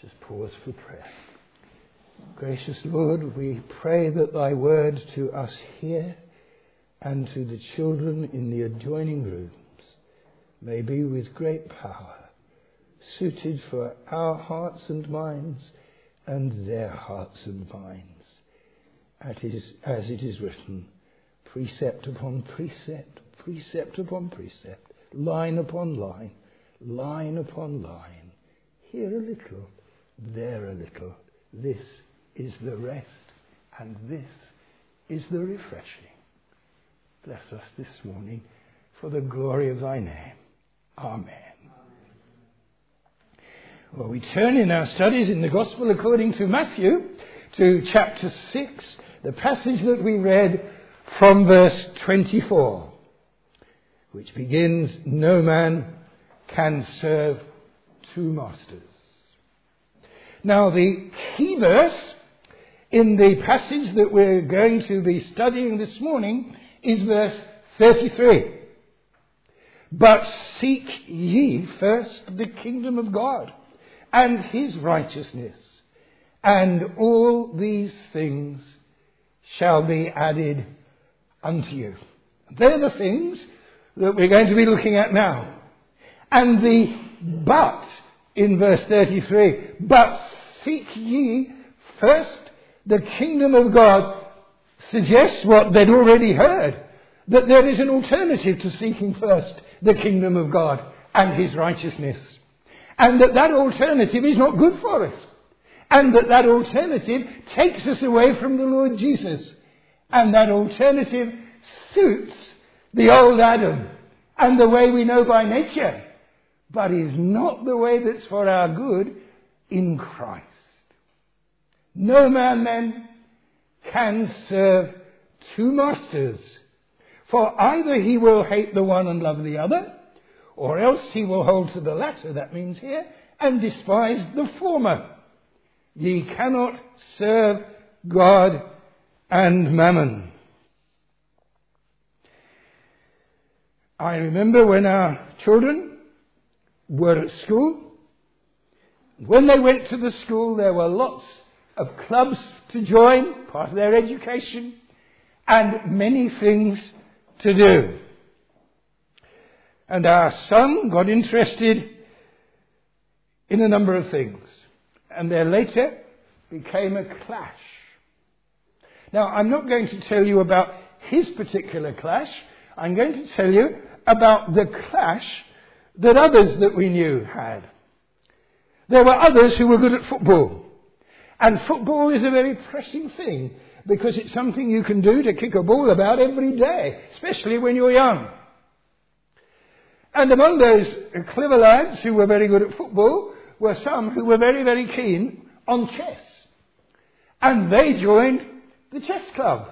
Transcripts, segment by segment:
Just pause for prayer. Gracious Lord, we pray that thy word to us here and to the children in the adjoining rooms may be with great power, suited for our hearts and minds and their hearts and minds. As it is written, precept upon precept, precept upon precept, line upon line, line upon line, here a little, there a little. This is the rest, and this is the refreshing. Bless us this morning for the glory of thy name. Amen. Well, we turn in our studies in the Gospel according to Matthew to chapter 6, the passage that we read from verse 24, which begins, "No man can serve two masters." Now, the key verse in the passage that we're going to be studying this morning is verse 33. "But seek ye first the kingdom of God and his righteousness, and all these things shall be added unto you." They're the things that we're going to be looking at now. And the "but" in verse 33, "but seek ye first the kingdom of God," suggests what they'd already heard, that there is an alternative to seeking first the kingdom of God and his righteousness. And that alternative is not good for us. And that alternative takes us away from the Lord Jesus. And that alternative suits the old Adam and the way we know by nature, but is not the way that's for our good in Christ. No man then can serve two masters, for either he will hate the one and love the other, or else he will hold to the latter, that means here, and despise the former. Ye cannot serve God and mammon. I remember when our children were at school. When they went to the school, there were lots of clubs to join, part of their education, and many things to do. And our son got interested in a number of things, and there later became a clash. Now, I'm not going to tell you about his particular clash. I'm going to tell you about the clash that others that we knew had. There were others who were good at football. And football is a very pressing thing, because it's something you can do to kick a ball about every day, especially when you're young. And among those clever lads who were very good at football were some who were very, very keen on chess. And they joined the chess club.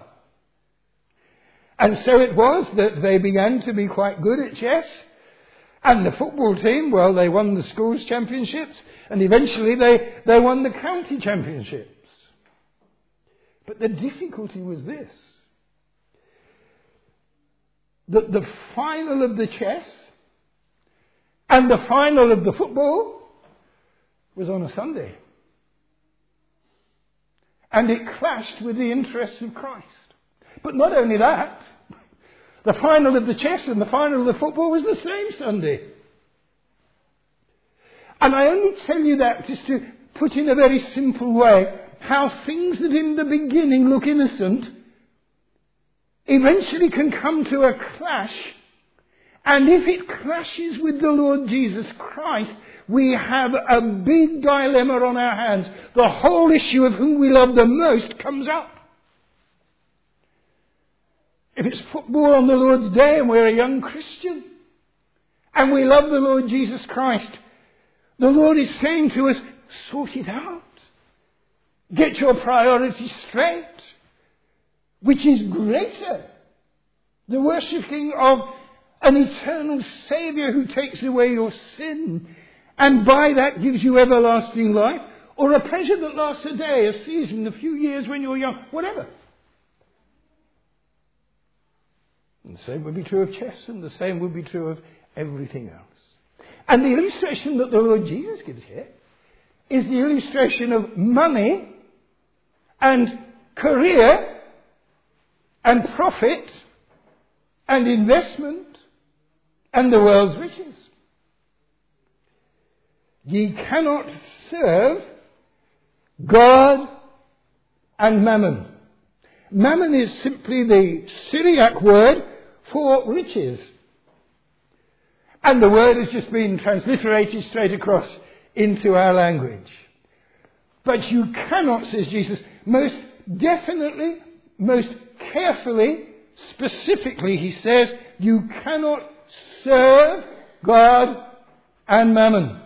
And so it was that they began to be quite good at chess. And the football team, well, they won the schools championships, and eventually they won the county championships. But the difficulty was this: that the final of the chess and the final of the football was on a Sunday. And it clashed with the interests of Christ. But not only that, the final of the chess and the final of the football was the same Sunday. And I only tell you that just to put in a very simple way how things that in the beginning look innocent eventually can come to a clash. And if it clashes with the Lord Jesus Christ, we have a big dilemma on our hands. The whole issue of whom we love the most comes up. If it's football on the Lord's Day and we're a young Christian and we love the Lord Jesus Christ, the Lord is saying to us, sort it out. Get your priorities straight. Which is greater? The worshipping of an eternal Saviour who takes away your sin and by that gives you everlasting life, or a pleasure that lasts a day, a season, a few years when you're young, whatever. And the same would be true of chess, and the same would be true of everything else. And the illustration that the Lord Jesus gives here is the illustration of money and career and profit and investment and the world's riches. Ye cannot serve God and mammon. Mammon is simply the Syriac word for riches. And the word has just been transliterated straight across into our language. But you cannot, says Jesus, most definitely, most carefully, specifically, he says, you cannot serve God and mammon.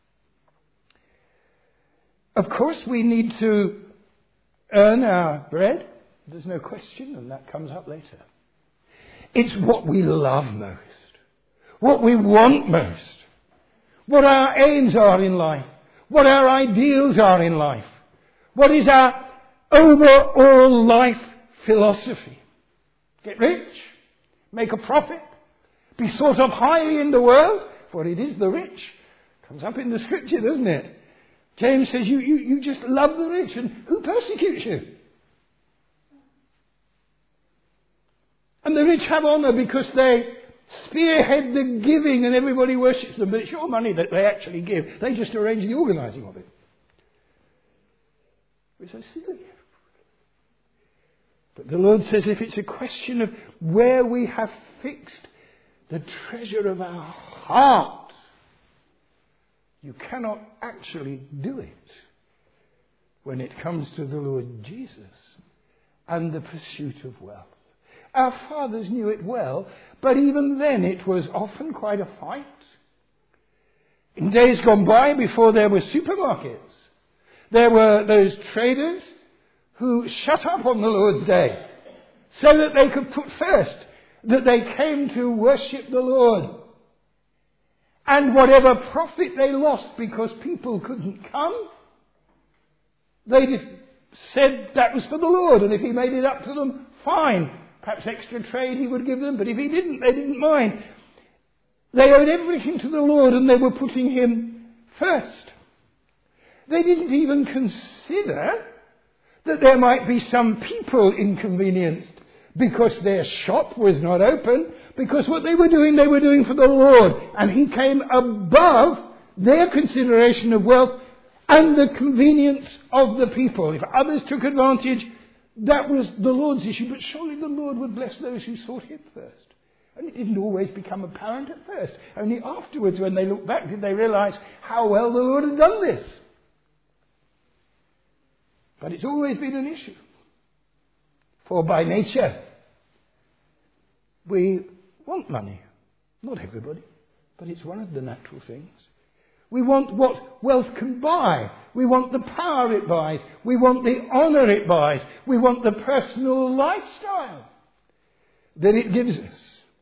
Of course, we need to earn our bread. There's no question, and that comes up later. It's what we love most, what we want most, what our aims are in life, what our ideals are in life, what is our overall life philosophy. Get rich, make a profit, be thought of highly in the world, for it is the rich. Comes up in the scripture, doesn't it? James says you just love the rich, and who persecutes you? And the rich have honour because they spearhead the giving and everybody worships them, but it's your money that they actually give. They just arrange the organising of it. It's so silly. But the Lord says if it's a question of where we have fixed the treasure of our heart, you cannot actually do it when it comes to the Lord Jesus and the pursuit of wealth. Our fathers knew it well, but even then it was often quite a fight. In days gone by, before there were supermarkets, there were those traders who shut up on the Lord's Day so that they could put first that they came to worship the Lord. And whatever profit they lost because people couldn't come, they just said that was for the Lord, and if he made it up to them, fine. Perhaps extra trade he would give them, but if he didn't, they didn't mind. They owed everything to the Lord, and they were putting him first. They didn't even consider that there might be some people inconvenienced because their shop was not open, because what they were doing for the Lord. And he came above their consideration of wealth and the convenience of the people. If others took advantage, that was the Lord's issue. But surely the Lord would bless those who sought him first. And it didn't always become apparent at first. Only afterwards, when they looked back, did they realize how well the Lord had done this. But it's always been an issue. For by nature, we want money. Not everybody, but it's one of the natural things. We want what wealth can buy. We want the power it buys. We want the honour it buys. We want the personal lifestyle that it gives us.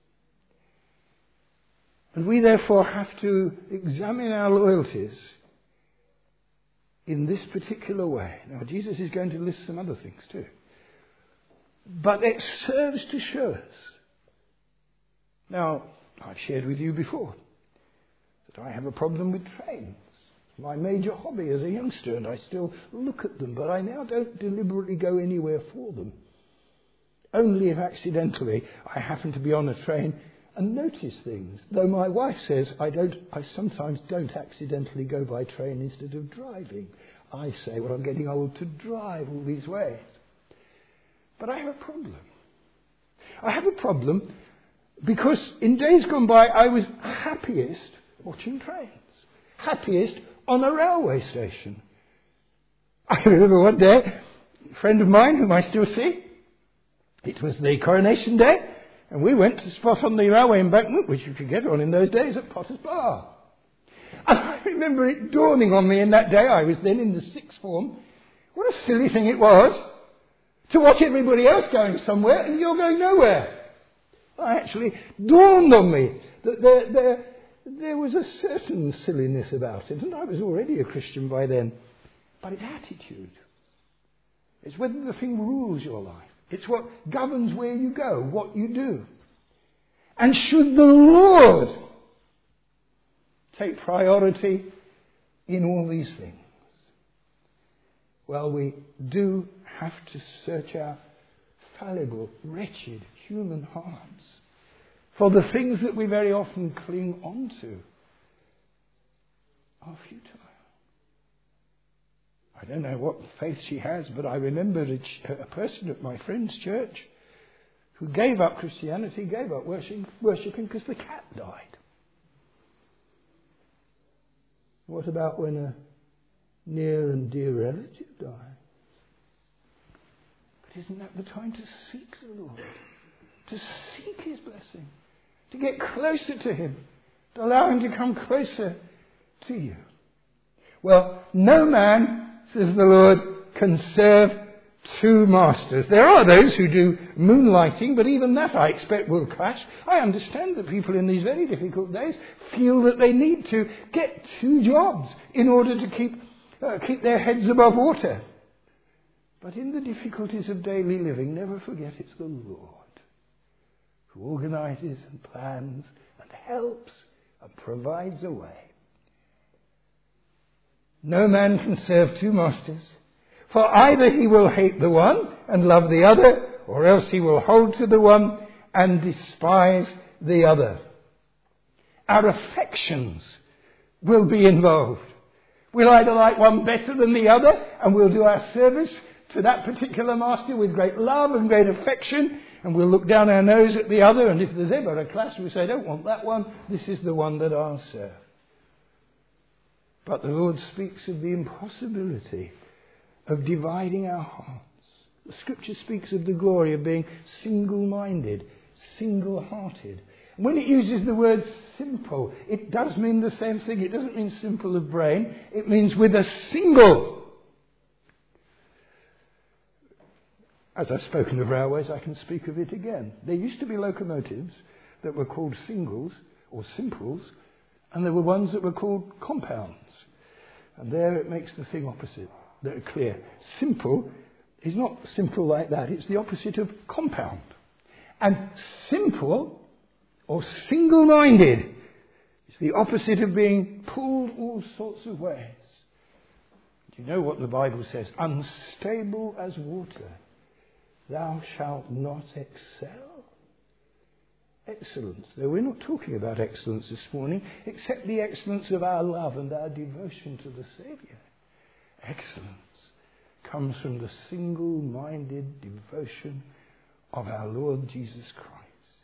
And we therefore have to examine our loyalties in this particular way. Now, Jesus is going to list some other things too. But it serves to show us. Now, I've shared with you before that I have a problem with trains. It's my major hobby as a youngster, and I still look at them, but I now don't deliberately go anywhere for them. Only if accidentally I happen to be on a train and notice things. Though my wife says I sometimes don't accidentally go by train instead of driving. I say, well, I'm getting old to drive all these ways. But I have a problem. I have a problem because in days gone by I was happiest watching trains. Happiest on a railway station. I remember one day, a friend of mine whom I still see, it was the Coronation Day, and we went to spot on the railway embankment, which you could get on in those days, at Potter's Bar. And I remember it dawning on me in that day, I was then in the sixth form, what a silly thing it was to watch everybody else going somewhere and you're going nowhere. It actually dawned on me that there was a certain silliness about it, and I was already a Christian by then. But it's attitude. It's whether the thing rules your life. It's what governs where you go, what you do. And should the Lord take priority in all these things? Well, we do have to search our fallible, wretched human hearts for the things that we very often cling on to are futile. I don't know what faith she has, but I remember a person at my friend's church who gave up Christianity, gave up worshipping because the cat died. What about when a near and dear relative dies? But isn't that the time to seek the Lord? To seek His blessing? To get closer to Him? To allow Him to come closer to you? Well, no man, says the Lord, can serve two masters. There are those who do moonlighting, but even that I expect will clash. I understand that people in these very difficult days feel that they need to get two jobs in order to keep their heads above water. But in the difficulties of daily living, never forget it's the Lord who organises and plans and helps and provides a way. No man can serve two masters, for either he will hate the one and love the other, or else he will hold to the one and despise the other. Our affections will be involved. We'll either like one better than the other, and we'll do our service to that particular master with great love and great affection, and we'll look down our nose at the other, and if there's ever a clash, we say, I don't want that one, this is the one that I'll serve. But the Lord speaks of the impossibility of dividing our hearts. The Scripture speaks of the glory of being single-minded, single-hearted. When it uses the word simple, it does mean the same thing. It doesn't mean simple of brain. It means with a single. As I've spoken of railways, I can speak of it again. There used to be locomotives that were called singles or simples, and there were ones that were called compounds. And there it makes the thing opposite. They're clear. Simple is not simple like that. It's the opposite of compound. And simple or single-minded is the opposite of being pulled all sorts of ways. Do you know what the Bible says? Unstable as water, thou shalt not excel. Excellence. Though we're not talking about excellence this morning, except the excellence of our love and our devotion to the Saviour. Excellence comes from the single-minded devotion of our Lord Jesus Christ.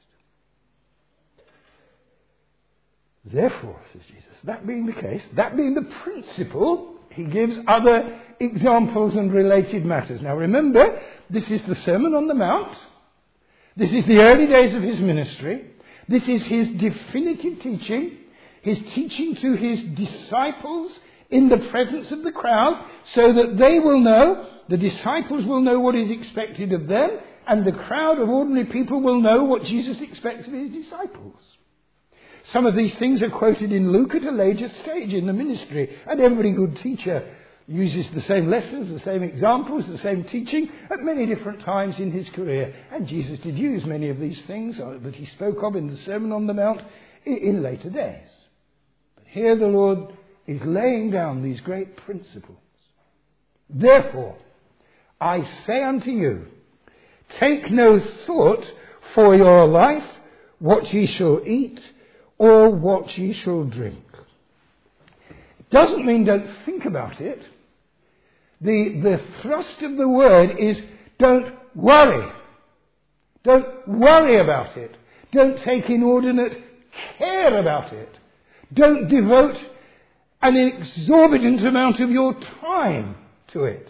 Therefore, says Jesus, that being the case, that being the principle, he gives other examples and related matters. Now remember, this is the Sermon on the Mount. This is the early days of his ministry. This is his definitive teaching. His teaching to his disciples in the presence of the crowd, so that they will know, the disciples will know what is expected of them, and the crowd of ordinary people will know what Jesus expects of his disciples. Some of these things are quoted in Luke at a later stage in the ministry, and every good teacher uses the same lessons, the same examples, the same teaching at many different times in his career. And Jesus did use many of these things that he spoke of in the Sermon on the Mount in later days. But here the Lord is laying down these great principles. Therefore, I say unto you, take no thought for your life, what ye shall eat, or what ye shall drink. It doesn't mean don't think about it. The thrust of the word is don't worry. Don't worry about it. Don't take inordinate care about it. Don't devote an exorbitant amount of your time to it.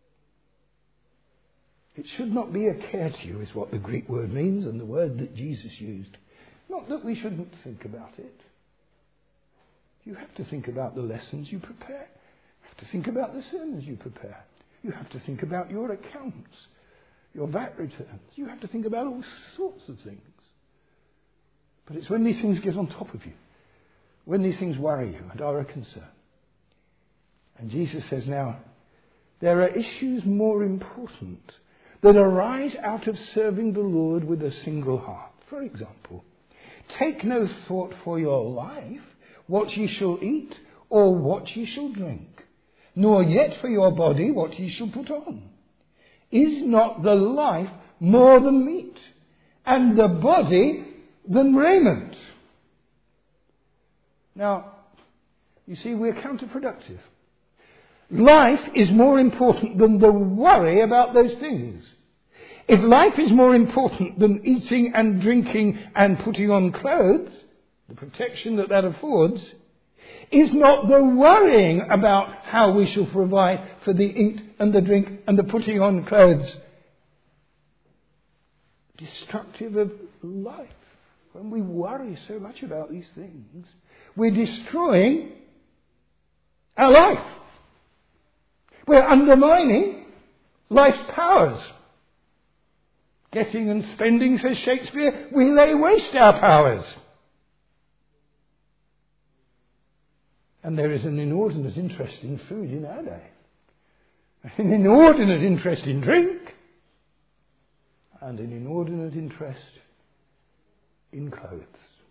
It should not be a care to you, is what the Greek word means, and the word that Jesus used. Not that we shouldn't think about it. You have to think about the lessons you prepare. You have to think about the sermons you prepare. You have to think about your accounts, your VAT returns. You have to think about all sorts of things. But it's when these things get on top of you, when these things worry you and are a concern. And Jesus says now, there are issues more important that arise out of serving the Lord with a single heart. For example, take no thought for your life, what ye shall eat or what ye shall drink. nor yet for your body what ye shall put on. Is not the life more than meat, and the body than raiment? Now, you see, we're counterproductive. Life is more important than the worry about those things. If life is more important than eating and drinking and putting on clothes, the protection that affords, is not the worrying about how we shall provide for the eat and the drink and the putting on clothes destructive of life? When we worry so much about these things, we're destroying our life. We're undermining life's powers. Getting and spending, says Shakespeare, we lay waste our powers. And there is an inordinate interest in food in our day. An inordinate interest in drink. And an inordinate interest in clothes.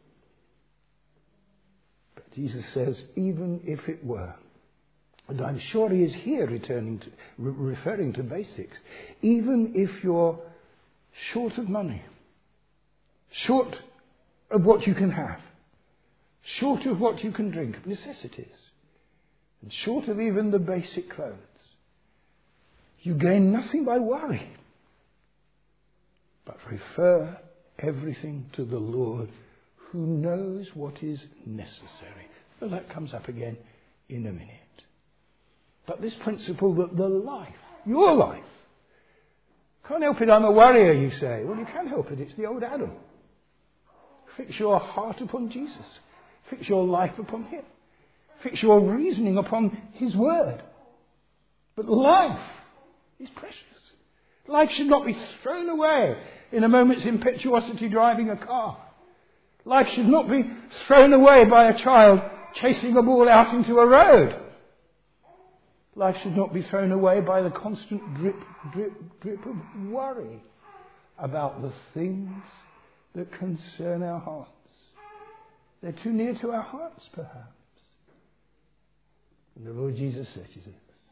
But Jesus says, even if it were, and I'm sure he is here referring to basics, even if you're short of money, short of what you can have, short of what you can drink, necessities, and short of even the basic clothes, you gain nothing by worry, but refer everything to the Lord, who knows what is necessary. Well, that comes up again in a minute. But this principle that the life, your life, can't help it, I'm a worrier, you say. Well, you can help it. It's the old Adam. Fix your heart upon Jesus. Fix your life upon him. Fix your reasoning upon his word. But life is precious. Life should not be thrown away in a moment's impetuosity driving a car. Life should not be thrown away by a child chasing a ball out into a road. Life should not be thrown away by the constant drip, drip, drip of worry about the things that concern our hearts. They're too near to our hearts, perhaps. And the Lord Jesus says this.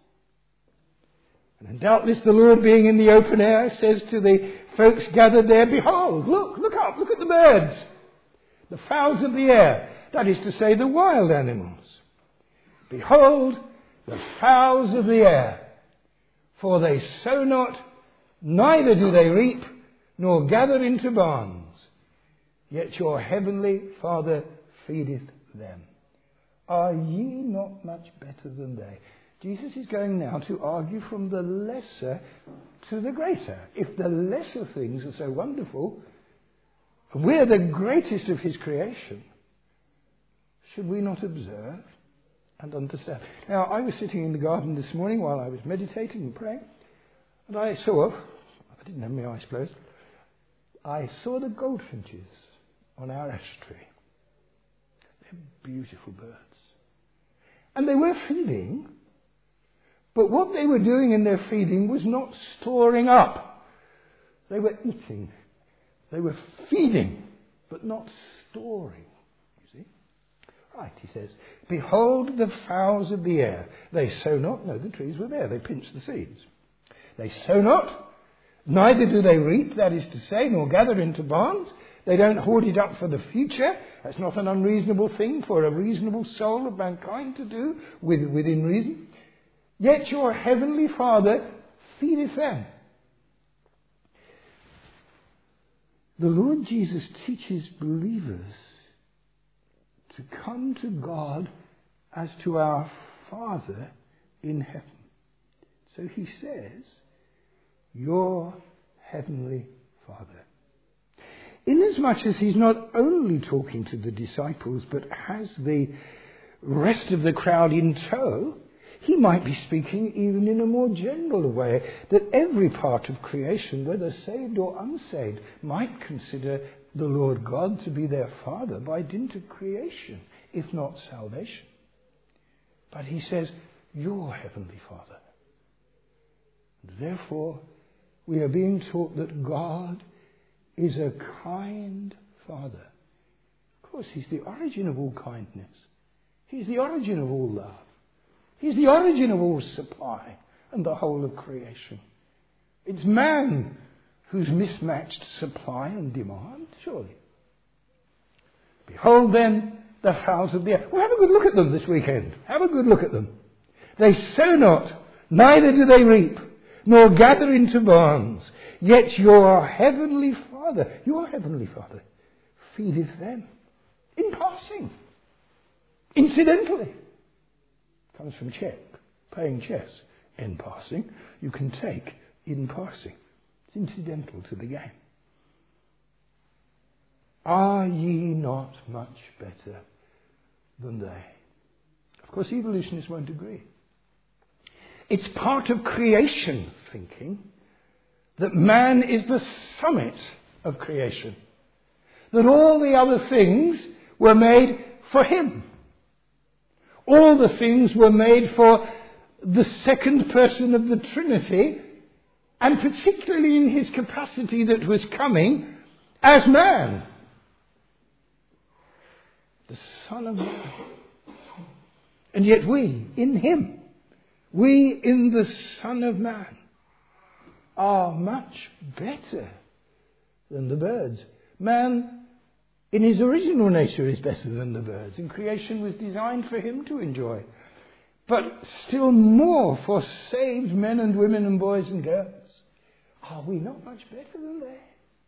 And doubtless the Lord, being in the open air, says to the folks gathered there, behold, look up, look at the birds, the fowls of the air, that is to say, the wild animals. Behold, the fowls of the air, for they sow not, neither do they reap, nor gather into barns, yet your heavenly Father feedeth them. Are ye not much better than they? Jesus is going now to argue from the lesser to the greater. If the lesser things are so wonderful, and we're the greatest of his creation, should we not observe and understand? Now, I was sitting in the garden this morning while I was meditating and praying, and I didn't have my eyes closed, I saw the goldfinches on our ash tree. They're beautiful birds. And they were feeding, but what they were doing in their feeding was not storing up. They were eating. They were feeding, but not storing. You see? Right, he says, behold the fowls of the air. They sow not. No, the trees were there. They pinched the seeds. They sow not, neither do they reap, that is to say, nor gather into barns. They don't hoard it up for the future. That's not an unreasonable thing for a reasonable soul of mankind to do within reason. Yet your heavenly Father feedeth them. The Lord Jesus teaches believers to come to God as to our Father in heaven. So he says, your heavenly Father. Inasmuch as he's not only talking to the disciples, but has the rest of the crowd in tow, he might be speaking even in a more general way, that every part of creation, whether saved or unsaved, might consider the Lord God to be their Father by dint of creation, if not salvation. But he says, your heavenly Father. Therefore, we are being taught that God is a kind Father. Of course, he's the origin of all kindness. He's the origin of all love. He's the origin of all supply and the whole of creation. It's man who's mismatched supply and demand, surely. Behold then the fowls of the air. Well, have a good look at them this weekend. Have a good look at them. They sow not, neither do they reap, nor gather into barns. Yet your heavenly Father, feedeth them. In passing. Incidentally. Comes from playing chess. In passing. You can take in passing. It's incidental to the game. Are ye not much better than they? Of course, evolutionists won't agree. It's part of creation thinking that man is the summit of creation. That all the other things were made for him. All the things were made for the second person of the Trinity, and particularly in his capacity that was coming as man. The Son of Man. And yet we, in him, we in the Son of Man, are much better than the birds. Man, in his original nature, is better than the birds, and creation was designed for him to enjoy. But still more for saved men and women and boys and girls. Are we not much better than they?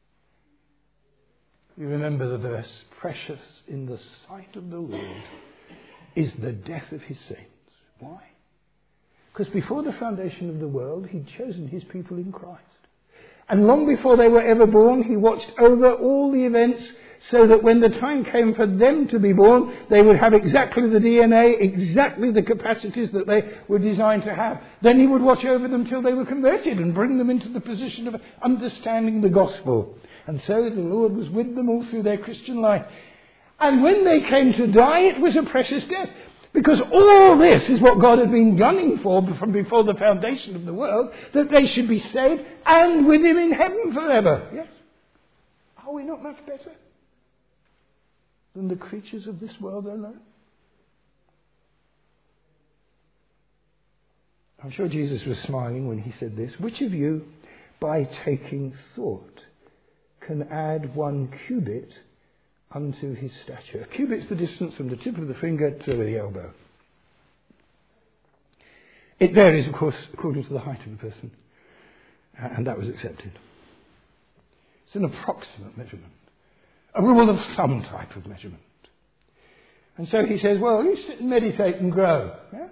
You remember the verse, precious in the sight of the Lord is the death of his saints. Why? Because before the foundation of the world, he'd chosen his people in Christ. And long before they were ever born, he watched over all the events so that when the time came for them to be born, they would have exactly the DNA, exactly the capacities that they were designed to have. Then he would watch over them till they were converted and bring them into the position of understanding the gospel. And so the Lord was with them all through their Christian life. And when they came to die, it was a precious death. Because all this is what God had been gunning for from before the foundation of the world, that they should be saved and with him in heaven forever. Yes? Are we not much better than the creatures of this world alone? I'm sure Jesus was smiling when he said this. Which of you, by taking thought, can add 1 cubit unto his stature? A cubit's the distance from the tip of the finger to the elbow. It varies, of course, according to the height of the person. And that was accepted. It's an approximate measurement. A rule of thumb type of measurement. And so he says, well, you sit and meditate and grow. Yeah?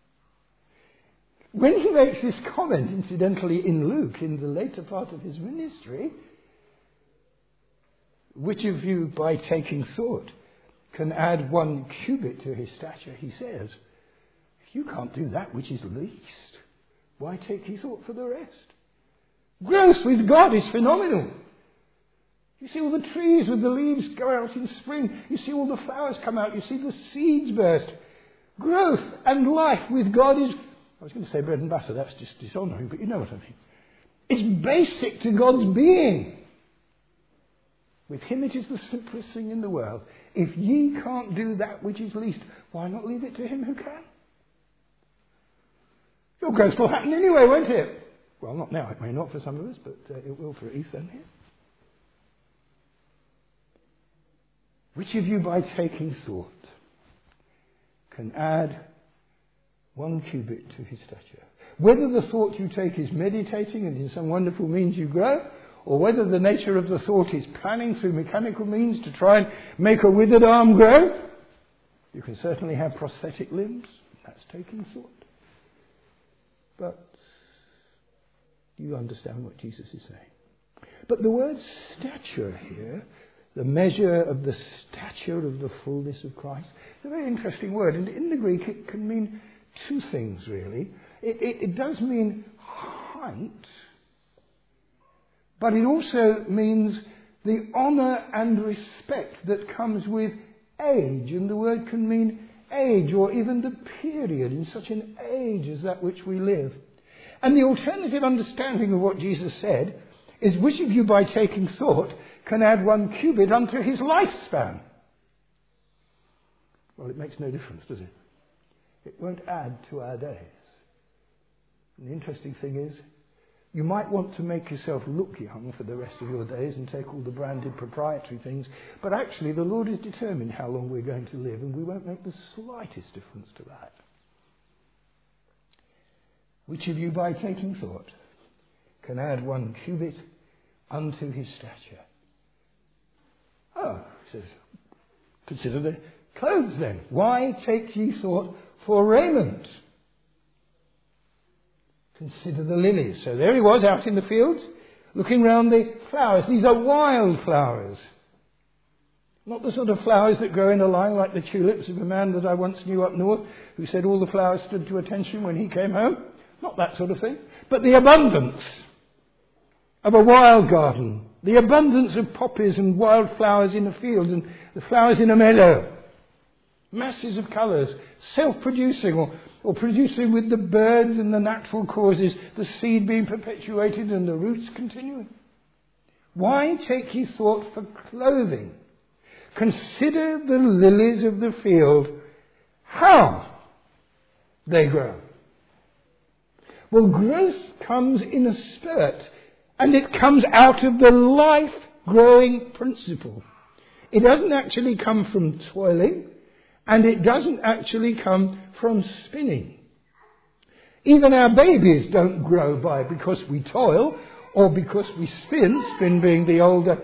When he makes this comment, incidentally, in Luke, in the later part of his ministry, which of you, by taking thought, can add 1 cubit to his stature? He says, if you can't do that which is least, why take ye thought for the rest? Growth with God is phenomenal. You see all the trees with the leaves go out in spring. You see all the flowers come out. You see the seeds burst. Growth and life with God is, I was going to say bread and butter, that's just dishonouring, but you know what I mean. It's basic to God's being. With him it is the simplest thing in the world. If ye can't do that which is least, why not leave it to him who can? Your growth will happen anyway, won't it? Well, not now. It may not for some of us, but it will for Ethan here. Which of you, by taking thought, can add 1 cubit to his stature? Whether the thought you take is meditating and in some wonderful means you grow, or whether the nature of the thought is planning through mechanical means to try and make a withered arm grow, you can certainly have prosthetic limbs. That's taking thought. But you understand what Jesus is saying. But the word stature here, the measure of the stature of the fullness of Christ, is a very interesting word. And in the Greek it can mean 2 things, really. It does mean height, but it also means the honour and respect that comes with age. And the word can mean age, or even the period, in such an age as that which we live. And the alternative understanding of what Jesus said is, which of you, by taking thought, can add 1 cubit unto his lifespan? Well, it makes no difference, does it? It won't add to our days. And the interesting thing is, you might want to make yourself look young for the rest of your days and take all the branded proprietary things, but actually the Lord has determined how long we're going to live, and we won't make the slightest difference to that. Which of you, by taking thought, can add 1 cubit unto his stature? Oh, he says, consider the clothes then. Why take ye thought for raiment? Consider the lilies. So there he was out in the fields, looking round the flowers. These are wild flowers. Not the sort of flowers that grow in a line like the tulips of a man that I once knew up north who said all the flowers stood to attention when he came home. Not that sort of thing. But the abundance of a wild garden. The abundance of poppies and wild flowers in a field and the flowers in a meadow. Masses of colours, self-producing or producing with the birds and the natural causes, the seed being perpetuated and the roots continuing. Why take ye thought for clothing? Consider the lilies of the field, how they grow. Well, growth comes in a spurt, and it comes out of the life-growing principle. It doesn't actually come from toiling, and it doesn't actually come from spinning. Even our babies don't grow because we toil or because we spin. Spin being the older,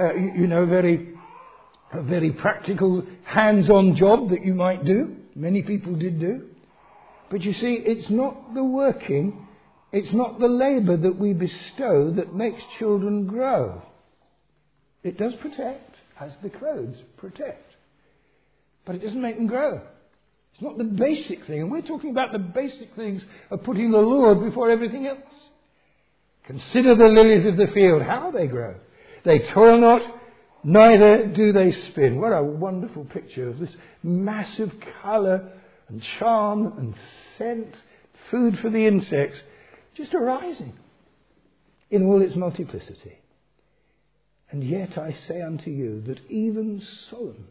very practical, hands-on job that you might do. Many people did do. But you see, it's not the working, it's not the labour that we bestow that makes children grow. It does protect, as the clothes protect. But it doesn't make them grow. It's not the basic thing. And we're talking about the basic things of putting the Lord before everything else. Consider the lilies of the field, how they grow. They toil not, neither do they spin. What a wonderful picture of this massive colour and charm and scent, food for the insects, just arising in all its multiplicity. And yet I say unto you that even Solomon,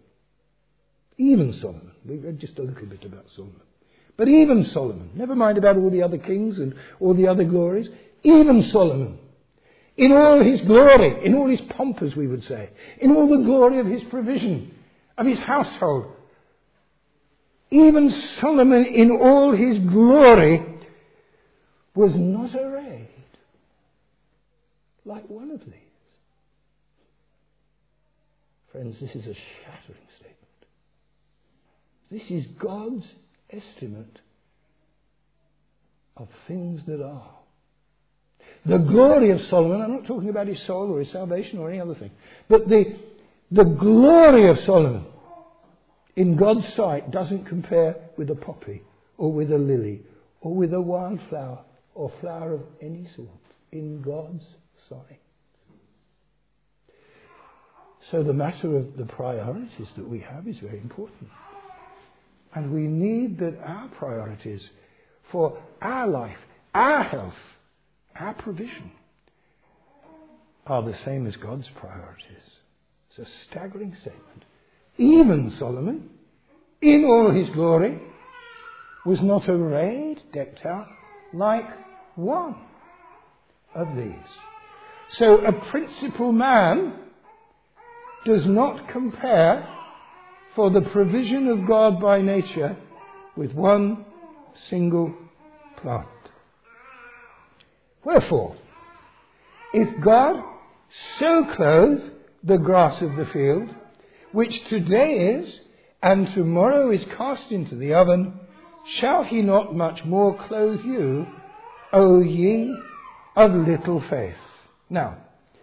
we read just a little bit about Solomon, but even Solomon, never mind about all the other kings and all the other glories, even Solomon, in all his glory, in all his pomp, as we would say, in all the glory of his provision, of his household, even Solomon in all his glory was not arrayed like one of these. Friends, this is a shattering statement. This is God's estimate of things that are. The glory of Solomon, I'm not talking about his soul or his salvation or any other thing, but the glory of Solomon in God's sight doesn't compare with a poppy or with a lily or with a wildflower or flower of any sort in God's sight. So the matter of the priorities that we have is very important. And we need that our priorities for our life, our health, our provision are the same as God's priorities. It's a staggering statement. Even Solomon, in all his glory, was not arrayed, decked out, like one of these. So a principal man does not compare for the provision of God by nature with one single plant. Wherefore, if God so clothe the grass of the field, which today is and tomorrow is cast into the oven, shall he not much more clothe you, O ye of little faith? Now,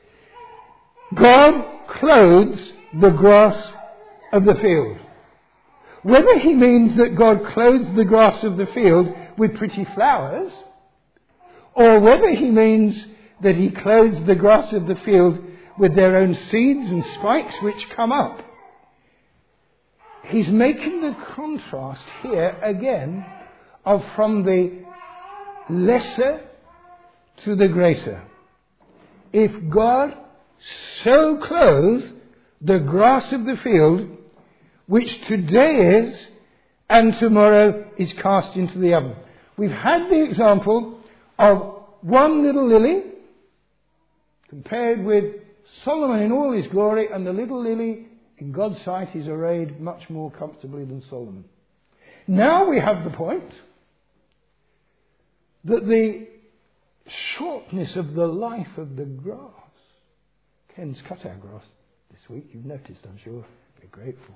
God clothes the grass of the field. Whether he means that God clothes the grass of the field with pretty flowers, or whether he means that he clothes the grass of the field with their own seeds and spikes which come up, he's making the contrast here again of from the lesser to the greater. If God so clothe the grass of the field, which today is and tomorrow is cast into the oven. We've had the example of one little lily compared with Solomon in all his glory, and the little lily in God's sight is arrayed much more comfortably than Solomon. Now we have the point that the shortness of the life of the grass. Ken's cut our grass this week, you've noticed, I'm sure. We're grateful.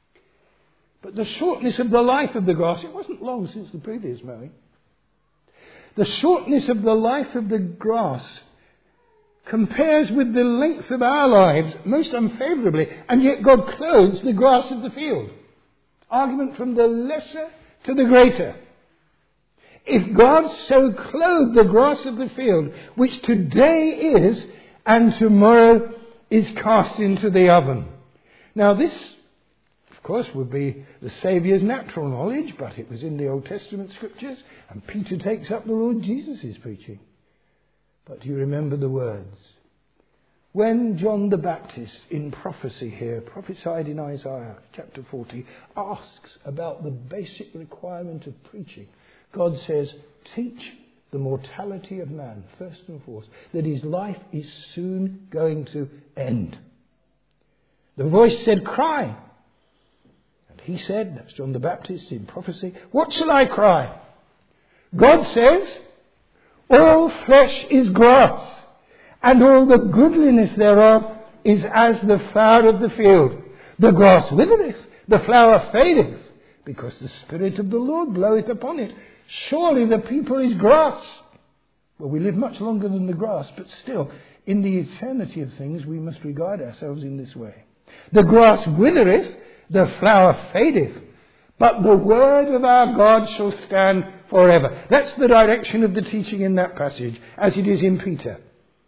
But the shortness of the life of the grass, it wasn't long since the previous mowing. The shortness of the life of the grass compares with the length of our lives most unfavourably, and yet God clothes the grass of the field. Argument from the lesser to the greater. If God so clothed the grass of the field, which today is and tomorrow is cast into the oven. Now this, of course, would be the Saviour's natural knowledge, but it was in the Old Testament scriptures, and Peter takes up the Lord Jesus' preaching. But do you remember the words? When John the Baptist, in prophecy here, prophesied in Isaiah chapter 40, asks about the basic requirement of preaching, God says, teach the mortality of man, first and foremost, that his life is soon going to end. The voice said, cry. And he said, that's John the Baptist in prophecy, what shall I cry? God says, all flesh is grass, and all the goodliness thereof is as the flower of the field. The grass withereth, the flower fadeth, because the Spirit of the Lord bloweth upon it. Surely the people is grass. Well, we live much longer than the grass, but still, in the eternity of things, we must regard ourselves in this way. The grass withereth, the flower fadeth, but the word of our God shall stand forever. That's the direction of the teaching in that passage, as it is in Peter.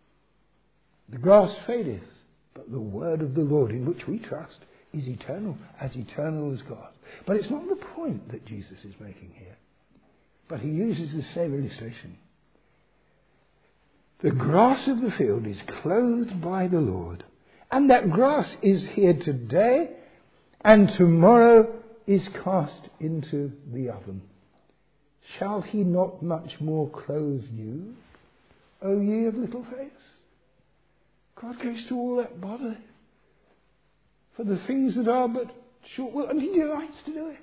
The grass fadeth, but the word of the Lord, in which we trust, is eternal as God. But it's not the point that Jesus is making here. But he uses the same illustration. The grass of the field is clothed by the Lord, and that grass is here today, and tomorrow is cast into the oven. Shall he not much more clothe you, O ye of little faith? God goes to all that bother for the things that are but short will, and he delights to do it.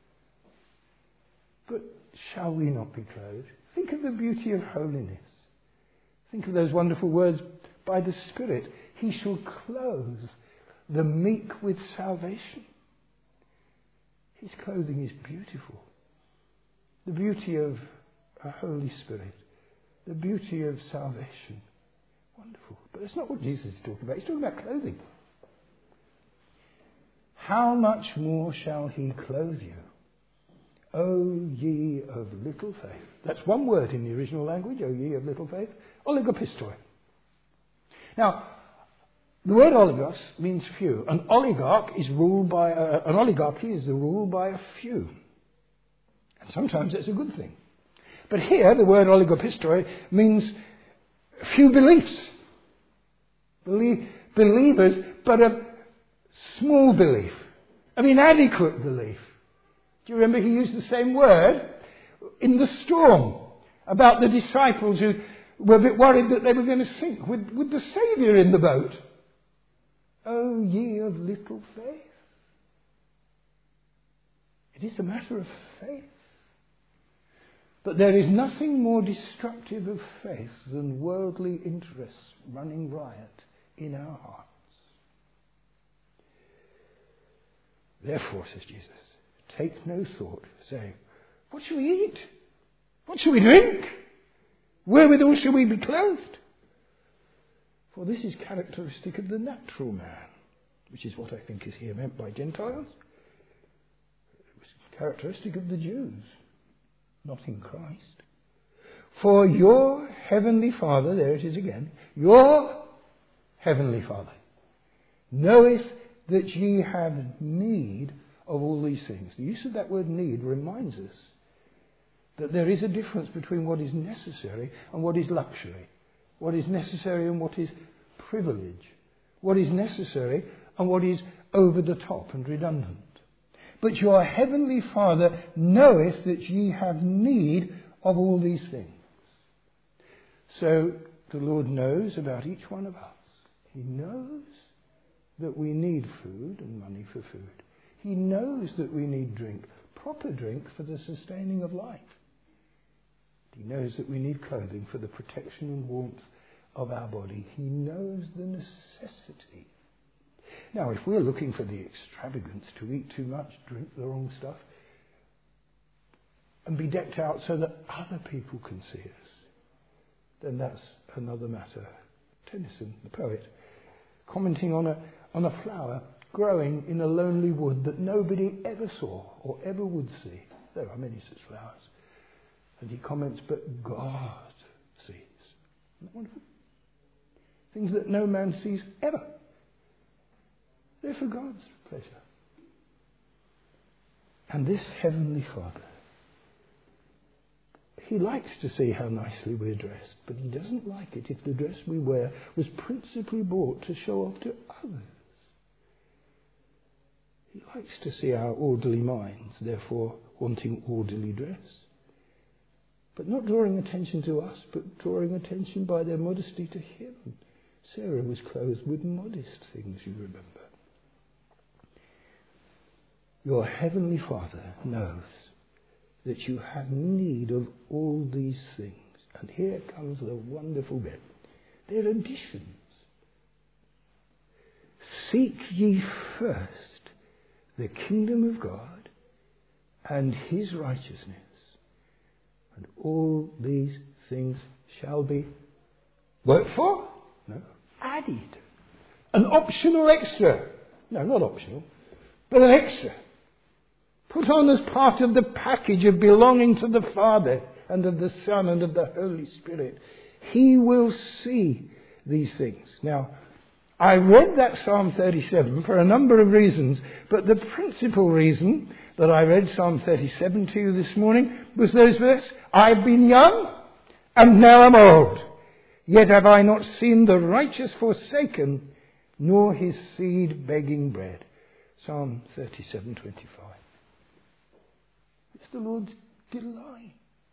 But shall we not be clothed? Think of the beauty of holiness. Think of those wonderful words, by the Spirit, he shall clothe the meek with salvation. His clothing is beautiful. The beauty of a Holy Spirit. The beauty of salvation. Wonderful. But that's not what Jesus is talking about. He's talking about clothing. How much more shall he clothe you, O ye of little faith? That's one word in the original language, O ye of little faith. Oligopistoi. Now, the word oligos means few. An oligarchy is ruled by a few. And sometimes that's a good thing. But here, the word oligopistoi means few beliefs. Believers, but a small belief. An inadequate belief. Do you remember he used the same word in the storm about the disciples who were a bit worried that they were going to sink with the Saviour in the boat? O ye of little faith. It is a matter of faith. But there is nothing more destructive of faith than worldly interests running riot in our hearts. Therefore, says Jesus, take no thought, saying, what shall we eat? What shall we drink? Wherewithal shall we be clothed? For this is characteristic of the natural man, which is what I think is here meant by Gentiles. It was characteristic of the Jews, not in Christ. For your heavenly Father, there it is again, your heavenly Father knoweth that ye have need of all these things. The use of that word need reminds us that there is a difference between what is necessary and what is luxury. What is necessary and what is privilege. What is necessary and what is over the top and redundant. But your heavenly Father knoweth that ye have need of all these things. So the Lord knows about each one of us. He knows that we need food and money for food. He knows that we need drink, proper drink for the sustaining of life. He knows that we need clothing for the protection and warmth of our body. He knows the necessity. Now, if we're looking for the extravagance, to eat too much, drink the wrong stuff, and be decked out so that other people can see us, then that's another matter. Tennyson, the poet, commenting on a flower growing in a lonely wood that nobody ever saw or ever would see. There are many such flowers. And he comments, but God sees. Isn't that wonderful? Things that no man sees ever. They're for God's pleasure. And this Heavenly Father, He likes to see how nicely we're dressed, but He doesn't like it if the dress we wear was principally bought to show off to others. He likes to see our orderly minds, therefore wanting orderly dress. But not drawing attention to us, but drawing attention by their modesty to Him. Sarah was clothed with modest things, you remember. Your Heavenly Father knows that you have need of all these things. And here comes the wonderful bit. They're additions. Seek ye first the kingdom of God and His righteousness, and all these things shall be worked for? No. Added. An optional extra. No, not optional, but an extra. Put on as part of the package of belonging to the Father and of the Son and of the Holy Spirit. He will see these things. Now, I read that Psalm 37 for a number of reasons, but the principal reason that I read Psalm 37 to you this morning was those verses. I've been young and now I'm old, yet have I not seen the righteous forsaken, nor his seed begging bread. Psalm 37:25. It's the Lord's delight.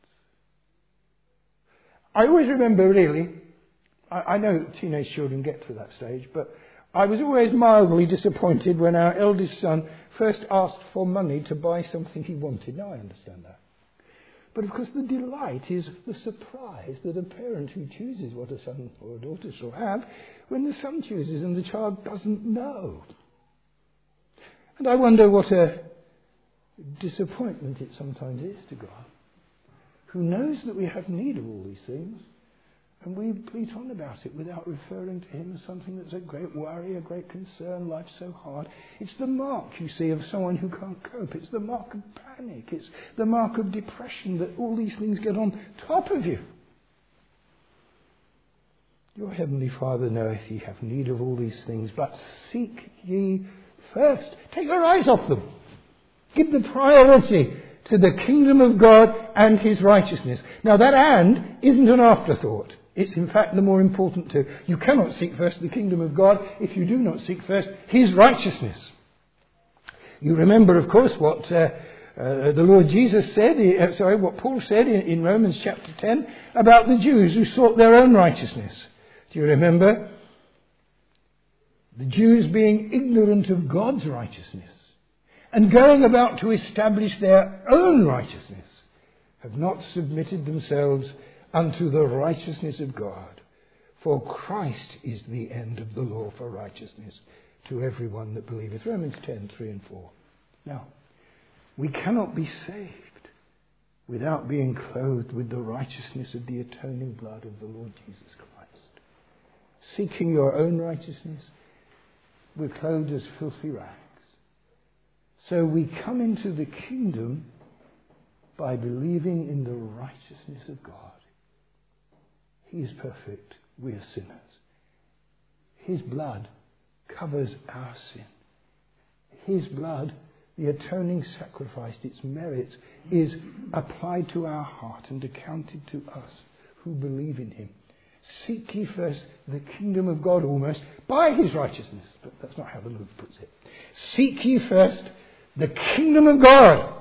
I always remember, really, I know teenage children get to that stage, but I was always mildly disappointed when our eldest son first asked for money to buy something he wanted. Now I understand that. But of course the delight is the surprise that a parent who chooses what a son or a daughter shall have, when the son chooses and the child doesn't know. And I wonder what a disappointment it sometimes is to God, who knows that we have need of all these things, and we bleat on about it without referring to Him as something that's a great worry, a great concern. Life's so hard. It's the mark, you see, of someone who can't cope. It's the mark of panic. It's the mark of depression, that all these things get on top of you. Your Heavenly Father knoweth ye have need of all these things, but seek ye first. Take your eyes off them. Give the priority to the kingdom of God and His righteousness. Now that "and" isn't an afterthought. It's in fact the more important two. You cannot seek first the kingdom of God if you do not seek first His righteousness. You remember, of course, what the Lord Jesus said, what Paul said in Romans chapter 10 about the Jews who sought their own righteousness. Do you remember? The Jews being ignorant of God's righteousness and going about to establish their own righteousness, have not submitted themselves unto the righteousness of God. For Christ is the end of the law for righteousness to everyone that believeth. Romans 10:3 and 4. Now, we cannot be saved without being clothed with the righteousness of the atoning blood of the Lord Jesus Christ. Seeking your own righteousness, we're clothed as filthy rags. So we come into the kingdom by believing in the righteousness of God. He is perfect. We are sinners. His blood covers our sin. His blood, the atoning sacrifice, its merits, is applied to our heart and accounted to us who believe in Him. Seek ye first the kingdom of God, almost, by His righteousness. But that's not how the Lord puts it. Seek ye first the kingdom of God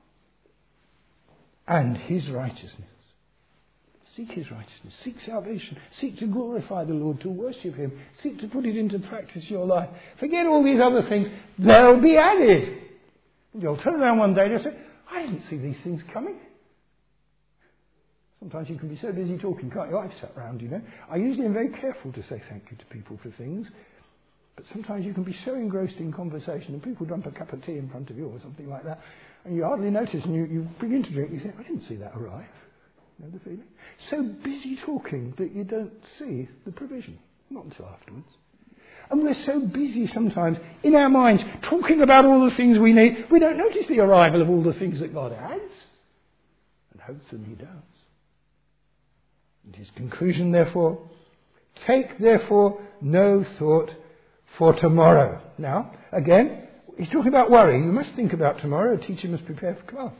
and his righteousness. Seek his righteousness. Seek salvation. Seek to glorify the Lord, to worship him. Seek to put it into practice in your life. Forget all these other things. They'll be added. You'll turn around one day and say, I didn't see these things coming. Sometimes you can be so busy talking, can't you? I've sat round, you know. I usually am very careful to say thank you to people for things. But sometimes you can be so engrossed in conversation and people dump a cup of tea in front of you or something like that. And you hardly notice and you begin to drink. You think, I didn't see that arrive. You know the feeling? So busy talking that you don't see the provision. Not until afterwards. And we're so busy sometimes in our minds talking about all the things we need. We don't notice the arrival of all the things that God adds. And hopefully he does. And his conclusion, therefore, take therefore no thought for tomorrow. Now, again, he's talking about worry. You must think about tomorrow. A teacher must prepare for class.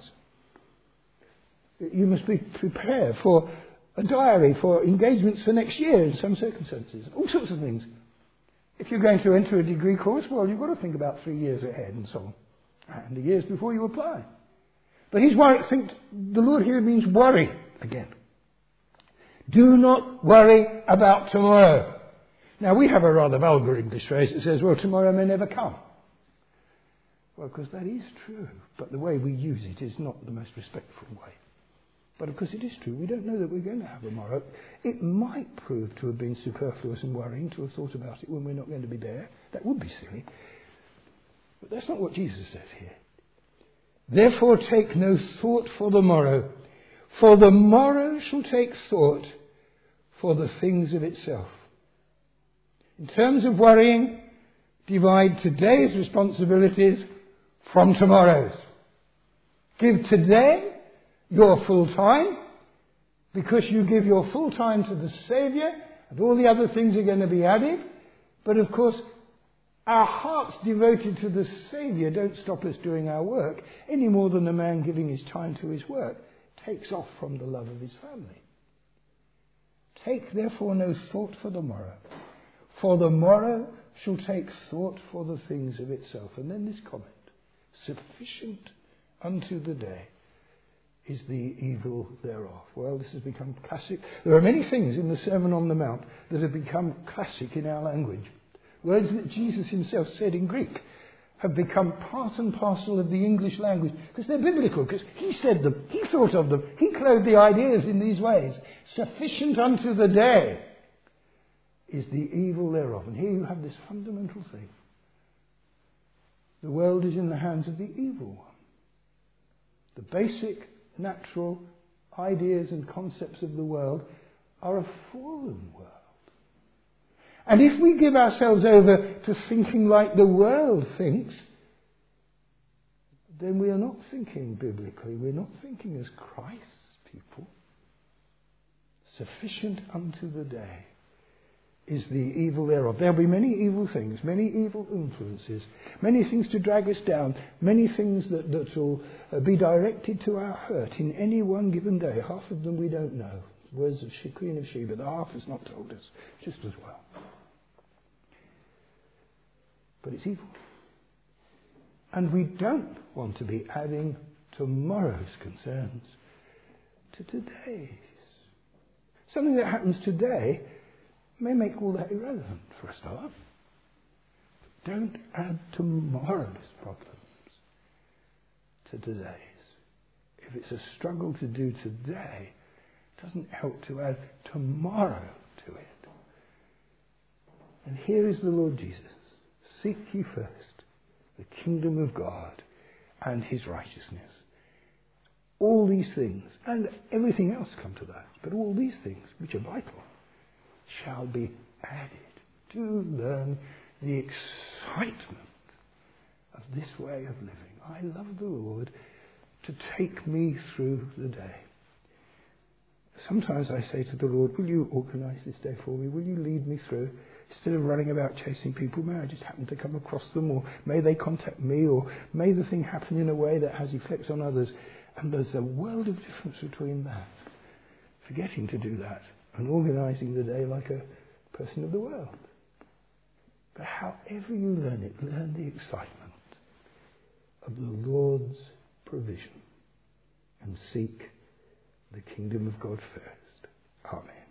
You must be prepared for a diary, for engagements for next year in some circumstances. All sorts of things. If you're going to enter a degree course, well, you've got to think about 3 years ahead and so on. And the years before you apply. But he's worried. Think the Lord here means worry again. Do not worry about tomorrow. Now, we have a rather vulgar English phrase that says, well, tomorrow may never come. Well, of course, that is true. But the way we use it is not the most respectful way. But of course it is true. We don't know that we're going to have a tomorrow. It might prove to have been superfluous and worrying to have thought about it when we're not going to be there. That would be silly. But that's not what Jesus says here. Therefore take no thought for the morrow, for the morrow shall take thought for the things of itself. In terms of worrying, divide today's responsibilities from tomorrow's. Give today your full time, because you give your full time to the Saviour, and all the other things are going to be added. But of course, our hearts devoted to the Saviour don't stop us doing our work, any more than a man giving his time to his work takes off from the love of his family. Take therefore no thought for the morrow shall take thought for the things of itself. And then this comment, sufficient unto the day is the evil thereof. Well, this has become classic. There are many things in the Sermon on the Mount that have become classic in our language. Words that Jesus himself said in Greek have become part and parcel of the English language because they're biblical, because he said them, he thought of them, he clothed the ideas in these ways. Sufficient unto the day is the evil thereof. And here you have this fundamental thing. The world is in the hands of the evil one. The basic natural ideas and concepts of the world are a fallen world. And if we give ourselves over to thinking like the world thinks, then we are not thinking biblically. We're not thinking as Christ's people. Sufficient unto the day is the evil thereof. There'll be many evil things, many evil influences, many things to drag us down, many things that will be directed to our hurt in any one given day. Half of them we don't know. Words of Queen of Sheba, the half has not told us, just as well. But it's evil. And we don't want to be adding tomorrow's concerns to today's. Something that happens today may make all that irrelevant for a start. Don't add tomorrow's problems to today's. If it's a struggle to do today, it doesn't help to add tomorrow to it. And here is the Lord Jesus. Seek ye first the kingdom of God and his righteousness. All these things, and everything else come to that, but all these things, which are vital, shall be added. Do learn the excitement of this way of living. I love the Lord to take me through the day. Sometimes I say to the Lord, will you organise this day for me? Will you lead me through? Instead of running about chasing people, may I just happen to come across them, or may they contact me, or may the thing happen in a way that has effects on others. And there's a world of difference between that, forgetting to do that, and organising the day like a person of the world. But however you learn it, learn the excitement of the Lord's provision and seek the kingdom of God first. Amen.